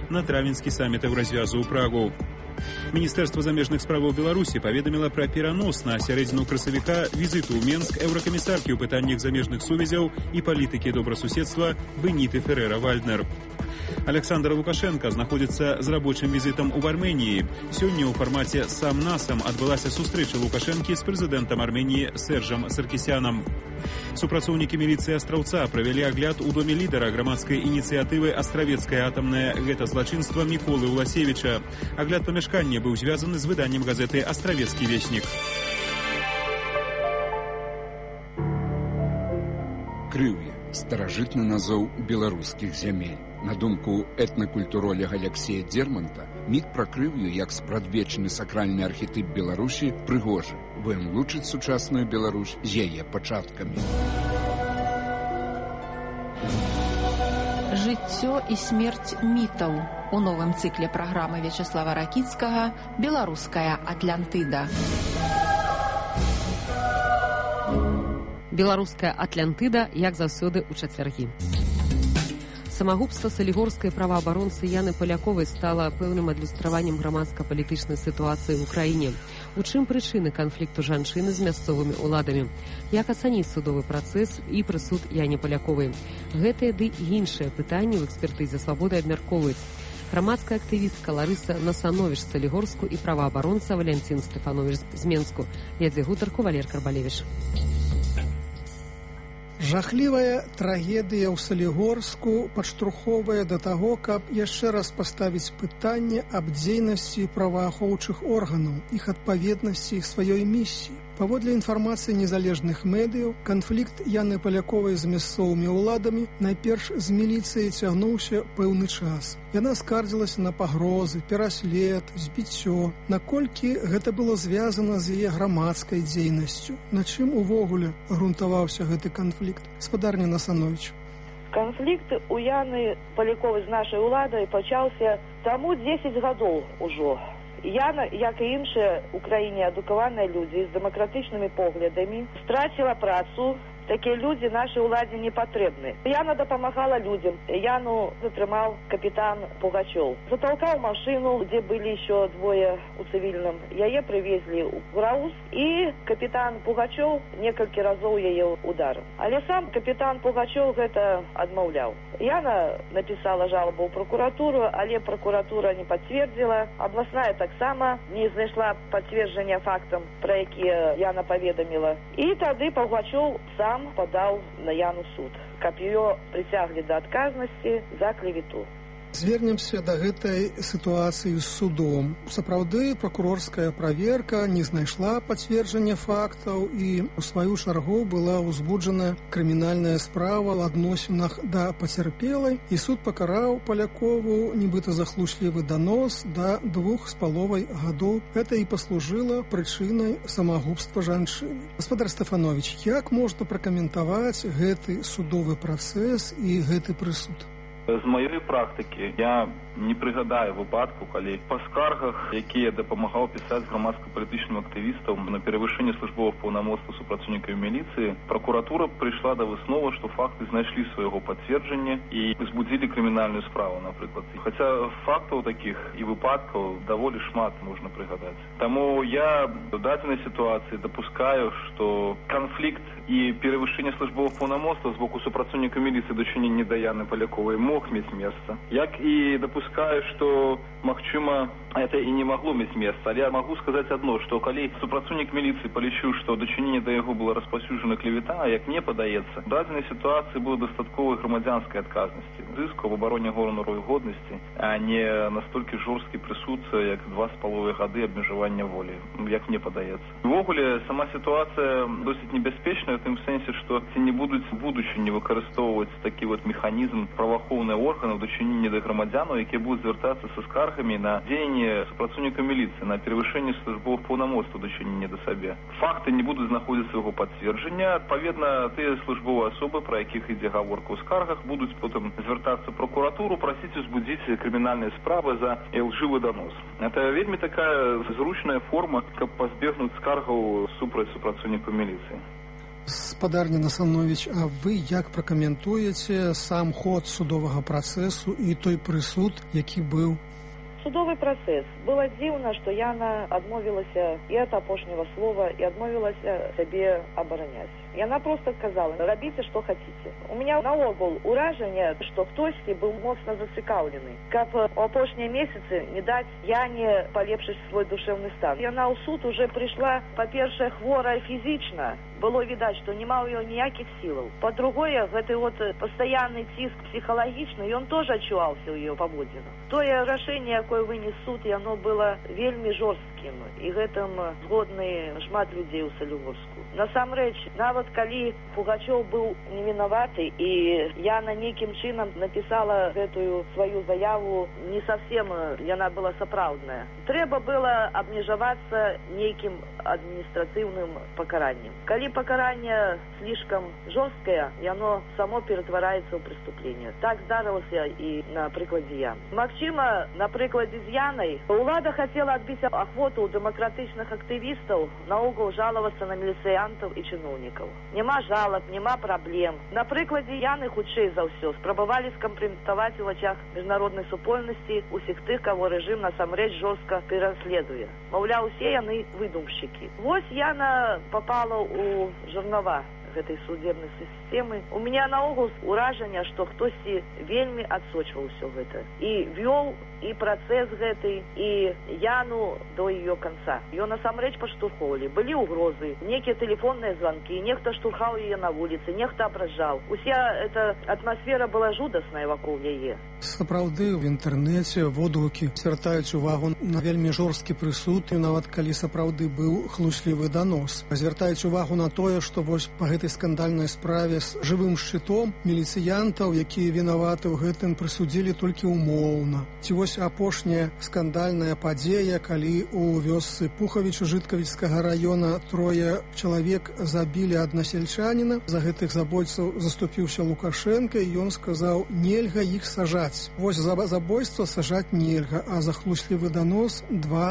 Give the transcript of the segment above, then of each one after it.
на травеньскі саміт Еўразвязу ў Прагу. Міністэрства замежных справаў Беларусі паведаміла пра перанос на сярэдзіну красавіка візіту ў Менск еўракамісаркі ў пытаннях замежных сувязяў і палітыкі добрасуседства Беніты Ферера-Вальднер. Александр Лукашенко знаходзіцца з рабочым візітам у Арменіі. Сёння ў фармаце сам-насам адбылася сустрэча Лукашэнкі з прэзідэнтам Арменіі Сержам Саркісянам. Супрацоўнікі міліцыі Астраўца правялі агляд у доме лідара грамадскай ініцыятывы «Астравецкае атамнае гэтазлачынства» Міколы Уласевіча. Агляд памяшкання быў звязаны з выданнем газеты «Астравецкі вестнік». Крыўе – старажытны назоў беларускіх зямель. На думку этнакультуролога Алексея Дерманта, міт пра Крыўю як спрадвечны сакральны архетып Беларусі прыгожы, бо ён лучыць сучасную Беларусь з яе пачаткамі. Жыццё і смерць мітаў. У новым цыкле праграмы Вячеслава Ракіцкага «Беларуская Атлантыда». Беларуская Атлантыда, як заўсёды ў чацвяргі. Самагубства салігорскай праваабаронцы Яны Паляковай стала пэўным адлюстраваннем грамадска-палітычнай сітуацыі ў краіне. У чым прычыны канфлікту жанчыны з мясцовымі ўладамі? Як ацаніць судовы працэс і прысуд Яне Паляковай? Гэтыя ды і іншыя пытанні ў экспертызе «Свабоды» абмяркоўваюць грамадская актывістка Ларыса Насановіч з Салігорску і праваабаронца Валянцін Стэфановіч з Менску. Вядзе гутарку Валер Карбалевіч. Жахлівая трагедыя ў Салігорску падштурхоўвае да таго, каб яшчэ раз паставіць пытанне аб дзейнасці праваахоўчых органаў, іх адпаведнасці сваёй місіі. Паводле інфармацыі незалежных медыяў, канфлікт Яны Паляковай з мясцовымі ўладамі найперш з міліцыяй цягнуўся пэўны час. Яна скардзілася на пагрозы, пераслед, збіццё. Наколькі гэта было звязана з яе грамадскай дзейнасцю? На чым увогуле грунтаваўся гэты канфлікт? Спадарня Насановіч. Канфлікт у Яны Паляковай з нашай уладай пачаўся таму 10 гадоў ужо. Яна, як і іншыя ў краіне адукаваныя людзі з дэмакратычнымі поглядамі, страціла працу. Такія людзі нашай уладзе не патрэбны. Яна дапамагала людзям. Яну затрымаў капітан Пугачёў. Заталкаў машыну, дзе былі еще двое у цывільным. Яе прывезлі ў Граус, і капітан Пугачёў некалькі разоў яе ударыў. Але сам капітан Пугачёў гэта адмаўляў. Яна напісала жалобу ў прокуратуру, але прокуратура не пацвердзіла. Абласная таксама не знайшла пацверджання фактам, пра якія Яна паведаміла. І тады Пугачёў сам подал на Яну суд, каб ее притягли до отказности за клевету. Звернемся да гэтай сітуацыі з судом. Сапраўды, пракурорская праверка не знайшла пацверджання фактаў, і у сваю чаргу была ўзбуджана крымінальная справа ў адносінах да пацярпелай, і суд пакараў Палякову нібыта захлуслівы данос да 2,5 гадоў. Гэта і паслужыла прычынай самагубства жанчыны. Гаспадар Стэфановіч, як можна пракаментаваць гэты судовы працэс і гэты прысуд? З маёй практыкі я не прыгадаю выпадку, калі па скаргах, якія дапамагаў пісаць грамадска-палітычным актывістам на перавышэнне службовых паўнамоцтваў супрацоўнікаў міліцыі, пракуратура прыйшла да высновы, што факты знайшлі свайго пацверджання і узбудзілі крымінальную справу, напрыклад. Хаця фактаў такіх і выпадкаў даволі шмат можна прыгадаць. Таму я ў дадзенай сітуацыі дапускаю, што канфлікт і перавышэнне службовых паўнамоцтваў з боку супрацоўніка міліцыі дачынення да Яны Паляковай мог мець месца. Як і дапускаю, што, магчыма, это і не магло мець месца. Але я магу сказаць адно, што калі супрацоўнік міліцыі палічыў, што дачыненне да яго была распаўсюджана клевета, а як мне падаецца, в дадзенай сітуацыі было дастатковай грамадзянскай адказнасці, зыску в абароне гонару і годнасці, а не настолькі жорсткі прысуд, як 2,5 гады абмежавання волі, як мне падаецца. Увогуле, сама сітуацыя досыць небяспечная, в тым сэнсе, што ці не будуць в будучыні выкарыстоўваць такі механізм праваахоўных органаў дачынення да грамадзянаў, якія будуць звяртацца са скаргамі на дзеянне супрацоўніка міліцыі, на перавышэнне службовых паўнамоцтваў дачынення да сабе. Факты не будуць знаходзіцца яго пацверджання. Адпаведна, тыя службовыя асобы, пра якіх ідзе гаворка ў скаргах, будуць потым звяртацца ў прокуратуру, прасіць узбудзіць крымінальныя справы за лжывы данос. Это вельмі такая зручная форма, каб пазбегнуць скаргаў супраць супрацоўнікаў міліцыі. Спадарня Насанович, а вы як пракаментуеце сам ход судовага працэсу і той прысуд, які быў? Судовый працэс. Было дзіўна, што Яна адмовілася і ад апошняга слова, і адмовілася сябе абараняць. Яна просто сказала: рабіце, што хаціце. У меня наогул уражанне, што хтосьці быў моцна зацікаўлены, каб у апошнія месяцы не даць Яне палепшыць свой душэўны стан. Яна ў суд уже прыйшла, па-першае, хворая фізічна. Было відаць, што няма ў ёй ніякіх сілаў. Па-другое, гэты вот пастаянны ціск псіхалагічны, ён тоже адчуваўся ў ёй паводзінах. Тое рашэнне, якое вынес суд, яно было вельмі жорсткім, і гэтым згодны шмат людзей у Салігорску. Насамрэч, нават калі Пугачёў быў невінаваты і Яна нейкім чынам напісала гэтую сваю заяву, не совсем яна была сапраўдная. Трэба было абмежавацца нейкім адміністратыўным пакараннем. Калі пакаранне слишком жорсткае, яно само ператвараецца ў преступление. Так здарылася і на прыкладзе Яны. Магчыма, на прыкладзе з Янай улада хацела адбіць ахвоту ў дэмакратычных актывістаў наогул жалавацца на міліцыянтаў і чыноўнікаў. Няма жалаб, няма праблем. На прыкладзе Яны, хутчэй за ўсё, спрабавалі скампраметаваць у вачах міжнароднай супольнасці усіх тых, каго рэжым насамрэч жорстка пераследуе. Маўляў, усе яны выдумшчыкі. Вось Яна попала ў жернова гэтай судебнай сістэмы. У меня наогул уражанне, што хтосьці вельмі адсочваў усё гэта. І вёў і працэс гэты, і Яну до ее конца. Ее насамрэч падштурхоўвалі. Былі ўгрозы, некія тэлефонныя званкі, нехта штурхаў яе на вуліцы, нехта абражаў. Уся эта атмасфера была жудасная вакол яе. Сапраўды, в інтэрнэце водгукі звяртаюць увагу на вельмі жорсткі прысуд, і нават калі сапраўды быў хлуслівы данос. Звяртаюць увагу на тое, што вось па гэтай скандальнай справе з жывым шчытом міліцыянтаў, якія вінаваты ў гэтым, прысудзілі толькі ўмоўна. Ці вось апошняя скандальная падзея, калі у вёсцы Пухавіча Жыткавіцкага района трое чалавек забілі аднасельчаніна. За гэтых забойцаў заступіўся Лукашенко, і ён сказаў: нельга іх сажаць. Вось за забойства сажаць нельга, а за хлуслівы данос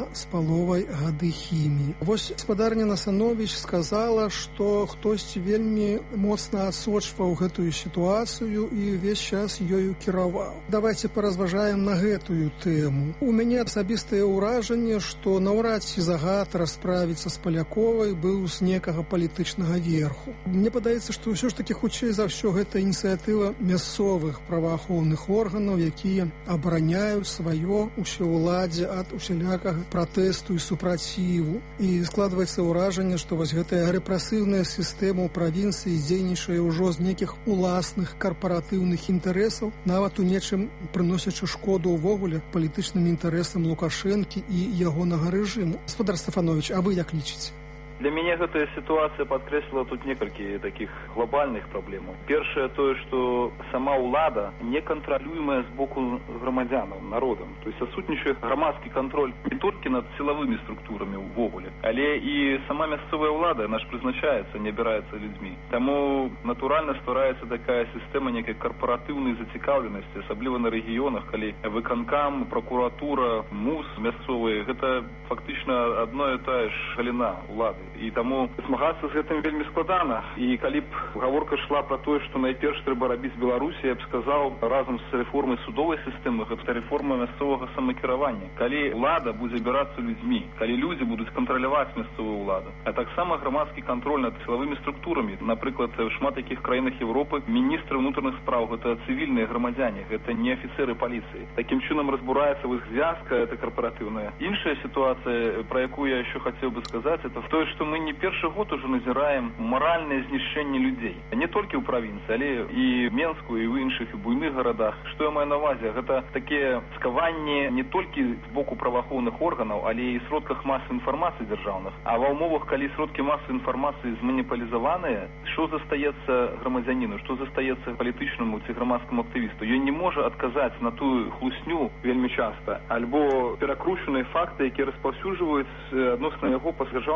2,5 гады хіміі. Вось спадарня Насанович сказала, што хтосьці вельмі моцна адсочваў гэтую сітуацыю і ўвесь час ёю кіраваў. Давайте паразважаем на гэтую тэму. У мяне асабістае ўражанне, што наўрад ці загад расправіцца з Паляковай быў з некага палітычнага верху. Мне падаецца, што ўсё ж такі хутчэй за ўсё гэта ініцыятыва мясцовых праваахоўных органаў, якія абараняюць сваё усеўладдзе ад усялякага пратэсту і супраціву. І складваецца ўражанне, што вось гэтая рэпрэсіўная сістэма ў правінцыі дзейнічае ўжо з нейкіх уласных карпаратыўных інтарэсаў, нават у нечым прыносячы шкоду ўвогуле палітычным інтарэсам Лукашэнкі і ягонага рэжыму. Гаспадар Стефанович, а вы як лічыце? Для мяне гэтая сітуацыя падкрэсліла тут некалькі такіх глобальных праблемаў. Першае тое, што сама ўлада не кантралюемая з боку грамадзянаў, народам. То есть адсутнічае грамадскі кантроль не толькі над сілавымі структурамі ўвогуле, але і сама мясцовая ўлада, яна ж прызначаецца, не абіраецца людзьмі. Таму натуральна ствараецца такая сістэма некай карпаратыўнай зацікаўленасці, асабліва на рэгіёнах, калі выканкам, пракуратура, МУС мясцовыя, гэта фактычна адно і тая ж галіна ўлады. І таму змагацца з гэтым вельмі складана. І калі б гаворка шла пра тое, што найперш трэба рабіць Беларусі, я б сказаў, разам з рэформай судовай сістэмы, гэта рэформа мясцовага самакіравання. Калі ўлада будзе абірацца людзьмі, калі людзі будуць кантраляваць мясцовую ўладу, а таксама грамадскі кантроль над сілавымі структурамі. Напрыклад, в шмат якіх краінах Еўропы міністры ўнутраных спраў гэта цывільныя грамадзяне, гэта не афіцеры паліцыі. Такім чынам разбураецца вось звязка, это карпаратыўная. Іншая сітуацыя, пра якую я еще хацеў бы сказаць, это в той, што мы не першы год уже назіраем маральнае знішчэнне людзей. Не толькі ў правінцыі, але і Менску, і ў іншых і буйных гарадах. Што я маю на ўвазе? Гэта такія скаванні не толькі з боку праваахоўных органаў, але і сродках масавай інфармацыі дзяржаўных. А ва ўмовах, калі сродкі масавай інфармацыі зманіпалізаваныя, што застаецца грамадзяніну, што застаецца палітычнаму ці грамадскаму актывісту? Ён не можа адказаць на тую хлусню вельмі часта, альбо перакручаныя факты, якія распаўсюджваюць адносна яго па дзяржаўных сродках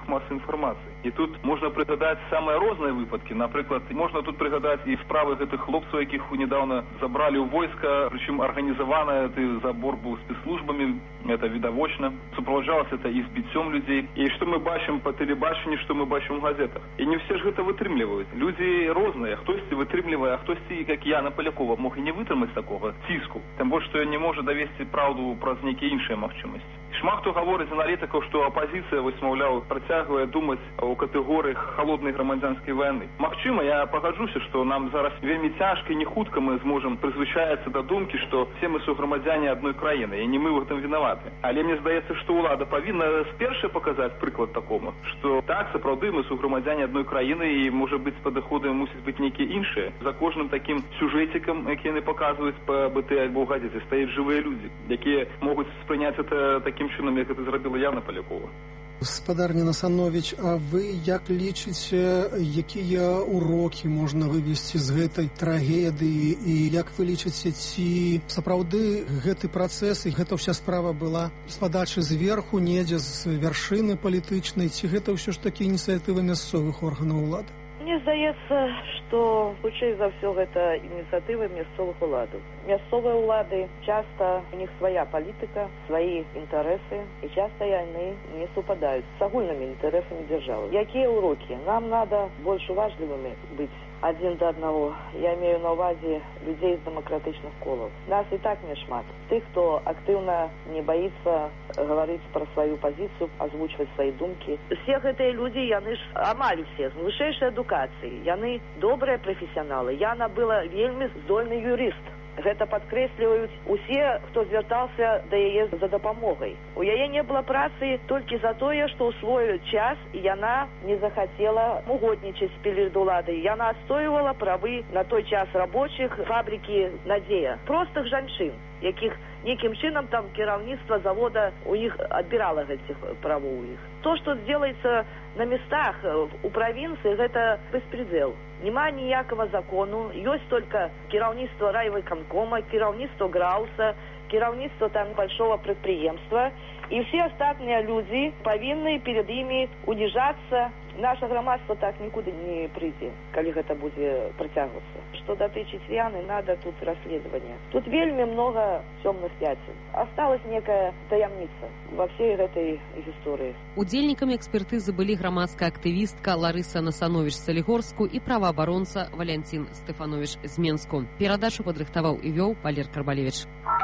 засобах масавай інфармацыі. І тут можна прыгадаць самыя розныя выпадкі. Напрыклад, можна тут прыгадаць і справы гэтых хлопцаў, якіх недавно забралі ў войска, прычым арганізаваны забор быў спецслужбамі, это відавочна. Суправаджалася это і збіццём людзей. І што мы бачым па тэлебачанні, што мы бачым у газетах. І не все ж гэта вытрымліваюць. Людзі розныя, хтосьці вытрымлівае, а хтосьці, як Яна Палякова, мог і не вытрымаць такога ціску. Тым больш, што ён не можа давесці праўду праз нейкія іншыя магчымасці. Шмат хто гаворыць з аналітыкаў, што апазіцыя, вось, маўляў, працягвае думаць у катэгорыях халоднай грамадзянскай вайны. Магчыма, я пагаджуся, што нам зараз вельмі цяжка і не хутка мы зможам прызвычацца да думкі, што все мы суграмадзяне адной краіны, і не мы ў гэтым вінаваты. Але мне здаецца, што ўлада павінна спершу паказаць прыклад такому, што так, сапраўды мы суграмадзяне адной краіны, і, можа быць, падыходы мусяць быць нейкія іншыя. За кожным такім сюжэцікам, які яны паказваюць па БТ альбо ў газеце, стаяць жывыя людзі, якія могуць спрыняць это такім чынам, як это зрабіла Яна Палякова. Гаспадар Ненасанович, а вы як лічыце, якія урокі можна вывесці з гэтай трагедыі, і як вы лічыце, ці сапраўды гэты працэс і гэта ўся справа была з падачы зверху, недзе з вяршыны палітычнай, ці гэта ўсё ж такі ініцыятыва мясцовых органаў улады? Мне здаецца, што хутчэй за ўсё гэта ініцыятыва мясцовых уладаў. Мясцовыя ўлады часта у них свая палітыка, свае інтарэсы, і часта яны не супадаюць з агульнымі інтарэсамі дзяржавы. Якія ўрокі? Нам надо больш уважлівымі быць адзін да аднаго. Я имею на ўвазе людзей з дэмакратычных колаў. Нас і так не шмат. Тых, хто актыўна не баіцца гаварыць пра сваю пазіцыю, азвучваць свае думкі. Все гэтыя людзі, яны ж амаль усе з вышэйшай адукацыі. Яны добрыя прафесіяналы. Яна была вельмі здольны юрыст. Гэта падкрэсліваюць усе, хто звяртаўся да яе за дапамогай. У яе не было працы толькі за тое, што ў свой час яна не захацела угоднічаць перад уладай. Яна адстойвала правы на той час рабочых фабрыкі «Надзея». Простых жанчын, якіх нейкім чынам там кіраўніцтва завода у іх адбірала гэтых правоў у іх. То, што делается на местах у правінцыі, гэта беспредел. Нема ніякага закону, ёсць только кіраўніцтва райвыканкома, кіраўніцтва Грауса, кіраўніцтва там большого прадпрыемства, і все астатнія людзі павінны перед імі уніжацца. Наша грамадства так нікуды не прыйдзе, калі гэта будзе працягвацца. Што датычыць Яны, надо тут расследаванне. Тут вельмі много цёмных пяцін. Осталась некая таямніца во всей гэтай гісторыі. Удзельнікамі экспертызы былі грамадская актывістка Ларыса Насанович з Салігорску і праваабаронца Валянцін Стэфанович з Менску. Перадачу падрыхтаваў і вёў Валер Карбалевич.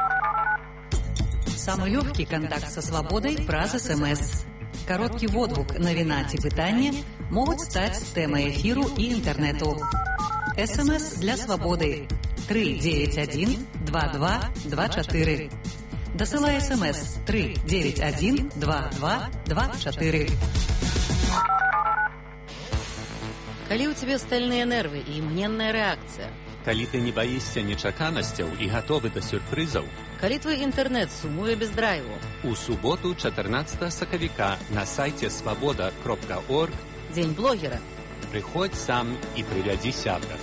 Самый легкий контакт со свободой праз СМС. Короткий водгук, навіна ці пытанне могуць стаць тэмай эфіру і інтэрнэту. СМС для свабоды 391-2224. Дасылай СМС 391-2224. Калі ў цябе стальныя нервы і імгненная рэакцыя, калі ты не баішся нечаканасцяў і гатовы да сюрпрызаў, калі твой інтэрнэт сумуе без драйву, у суботу 14 сакавіка на сайце свабода.орг дзень блогера. Прыходзь сам і прывядзі сябра.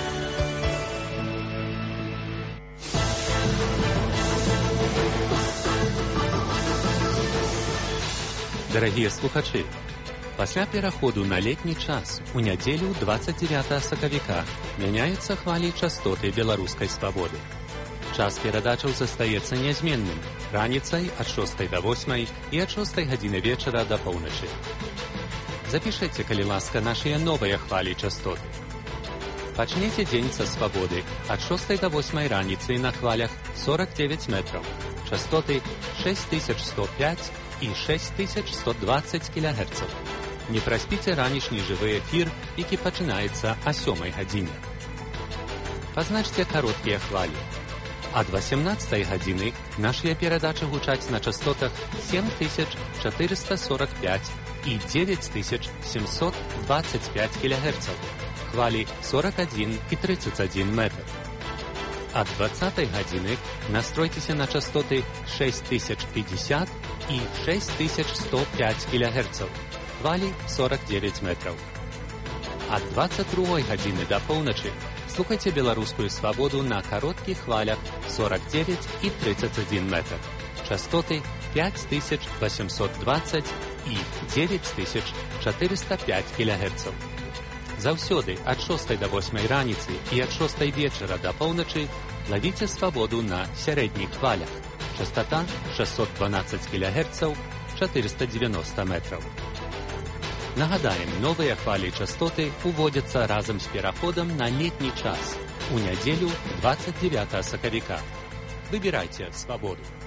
Дарагія слухачы, пасля пераходу на летні час у нядзелю 29 сакавіка мяняюцца хвалі частоты беларускай свабоды. Час перадачаў застаецца нязменным раніцай ад 6 до 8 і ад 6 гадзіны вечара да поўначы. Запішыце, калі ласка, нашыя новыя хвалі частоты. Пачнеце дзень са свабоды ад 6 до 8 раніцы на хвалях 49 метраў, частоты 6105 і 6120 кГц. Не праспіце ранішні жывы эфір, які пачынаецца о 7 гадзіне. Пазначце кароткія хвалі. Ад 18 гадзіны нашыя перадачы гучаць на частотах 7445 і 9725 кГц, хвалі 41 і 31 метр. Ад 20 гадзіны настройцеся на частоты 6050 і 6105 кГц, хвалі 49 метраў. Ад 22 гадзіны да поўначы слухайце беларускую свабоду на кароткіх хвалях 49 і 31 метр, частоты 5820 і 9405 кГц. Заўсёды ад 6 до 8 раніцы і ад 6 вечара да поўначы лавіце свабоду на сярэдніх хвалях. Частота 612 кГц, 490 метраў. Нагадаем, новыя хвалі частоты уводзяцца разам з пераходам на летні час у нядзелю 29 сакавіка. Выбірайце свабоду.